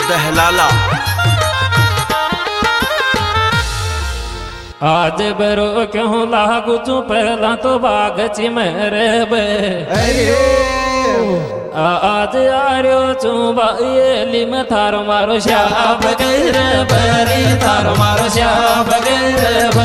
दहलाला। आज बरो क्यों लागू चू पहला तो बाग चिमर आज आर्यो चू बाली में थारो मारो शाब गर बरी थारो मारो शाब गर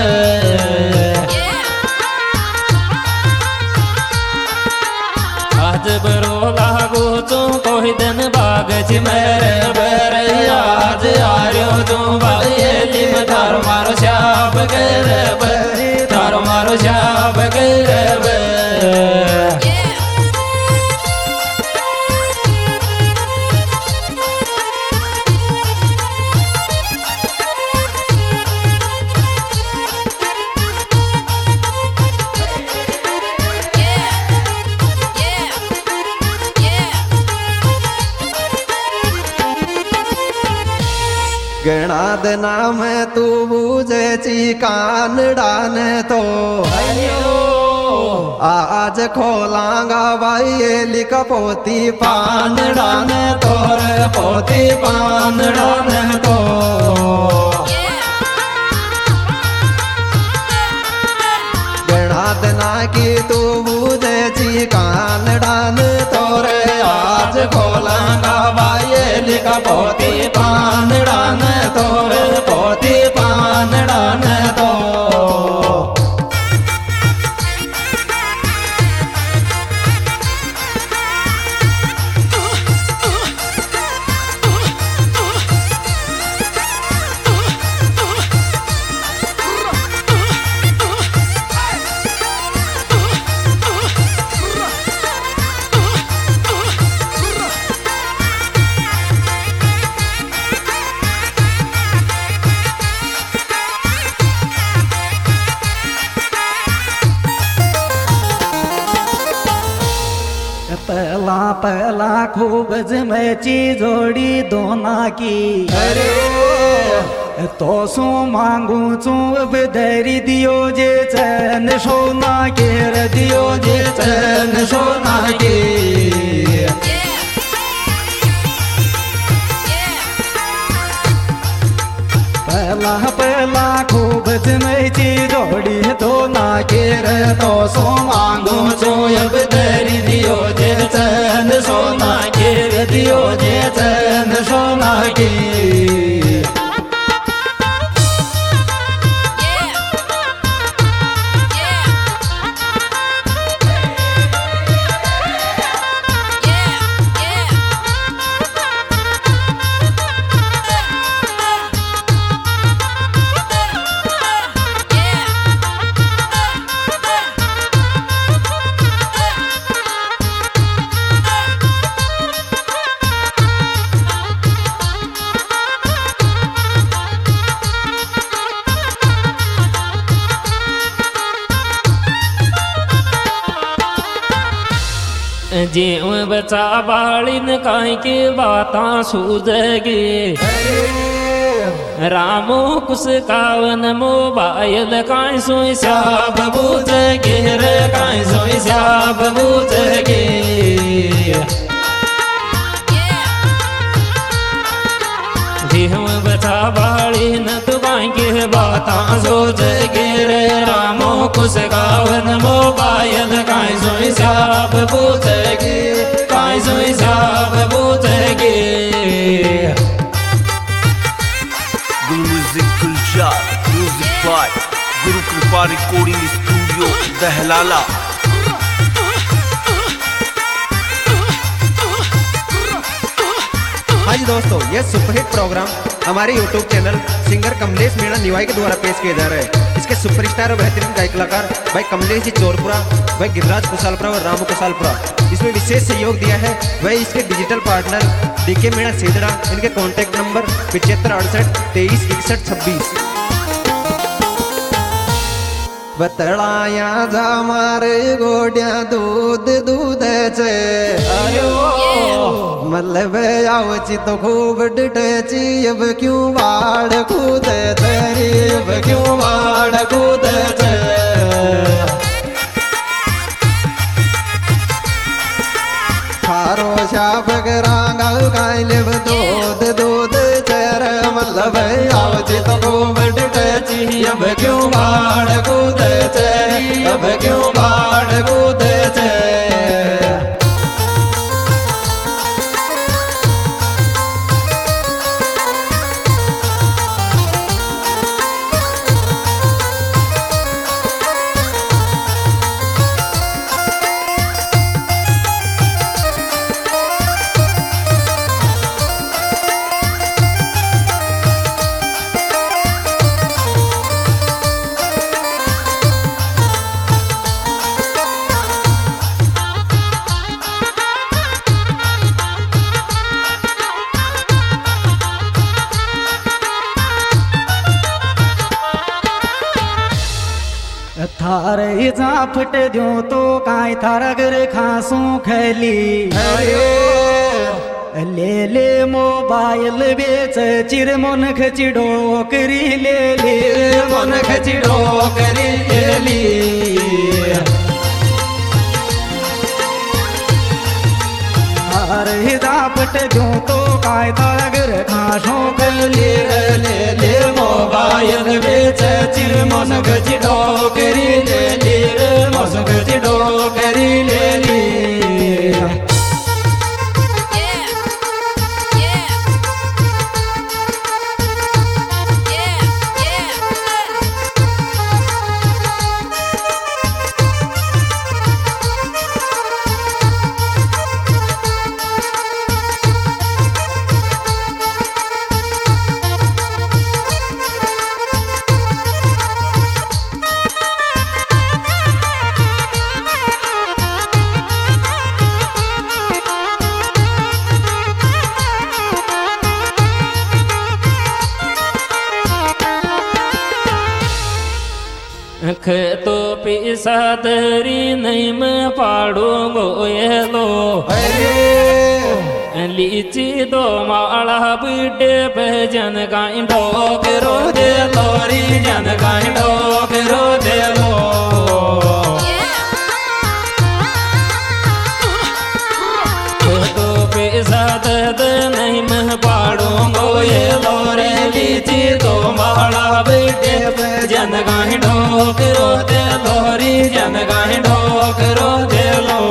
आज बरो लागू चू कोई दिन बाग चिमर बर आज आर्यो चू बाली में थारो मारो शाब गर बरी थारो मारो शाब गर गणाद नाम तू बूझे ची कान डान तो आज खोलांगा भाई ये लिख पोती पान डान तोर पोती पान डान तो गणाद ना की तू बूझे ची कान डान तोर आज खोलांगा भाई ये लिख पोती पान डान तोर पोती पान डान तो पहला पहला खूब जमची जोड़ी दोना की अरे तो सो मांगू चू अब धरी दियो जे चैन सोना के दियो जे चैन सोना के पहला पहला खूब जमची जोड़ी दोना के तो सो मांगू चू अब धरी दियो जे चैन सोना के दियो जे चैन सोना के जीव बचा बालिन काई की बाता सूझगी रामो कुस कावन मोबाइल काई सोई साब बूझगी रे काई सोई साब बूझगी जीव बचा बालिन तू काई की बाता सूझगी रे रामो कुस कावन मोबाइल काई सोई साब बूझगी काई सोई साब बूझगी music Gulzar music by Guru Kripa recording studio दहलाला। हाँ जी दोस्तों, ये सुपरहिट प्रोग्राम हमारे YouTube channel singer Kamlesh Meena Niwai के द्वारा पेश किया जा रहा है। इसके सुपरस्टार और बेहतरीन गायक कलाकार भाई कमलेश जी चोरपुरा, भाई गिरिराज कुशालपुरा और रामू कुशालपुरा। इसमें विशेष सहयोग दिया है वही इसके digital partner DK Meena Sedra. इनके कॉन्टैक्ट नंबर 7568 23 61 26। बतलाया जा मारे गोड्या दूध दूध छे मतलब आवची तो खूब डटेची अब क्यों वाड़ कूद तेरी अब क्यों वाड़ कूद थारो शाप करांगा गाय दूध दूध छे अब क्यों बाढ़ कूदे छे अब क्यों बाढ़ कूदे छे थारे जा फट जो तो काय थारा घर खासू खली ले ले मोबाइल बेच चिर मन खचिड़ो करी ले ले मन खचिड़ो करी ले ली अरे दापट जो तो काय तागर खासो खली ले ले मोबाइल बेच चिर मन खचिड़ो करी ले ली मन खचिड़ो करी ले ली तो पैसा दरी नहीं मैं पाड़ूंगो ये लो लीची दो माला बिडे भजन गाई डोकरो दे लोरी जन गाई डोकरो दे लो तो पैसा दद नहीं मैं पाड़ूंगो ये लोरे लीची दो माला बिडे भजन गाई डोकरो दे लोरी जन गाई डोकरो दे लो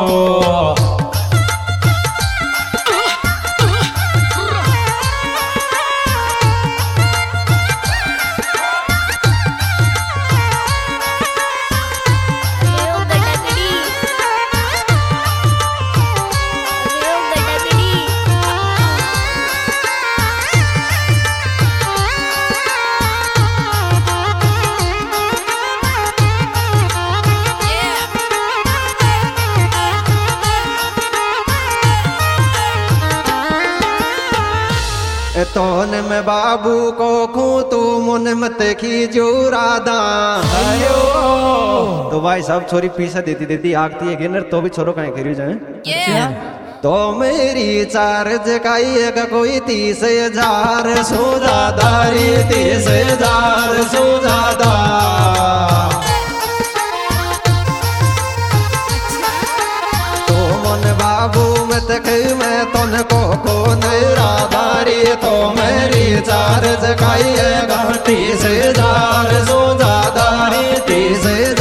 तोन में बाबू को खू तू मुन मत खींचू राधा तो भाई साहब छोरी पीछे देती देती आगती है गिनर तो भी छोरो कहीं करियो जाए तो मेरी चार्ज काई का कोई 30,000 सुजादारी 30,000 सुजादा तो मन बाबू मत मैं तन को राधारी तो मेरी चार्ज काई 30,000 सुजादारी 30,000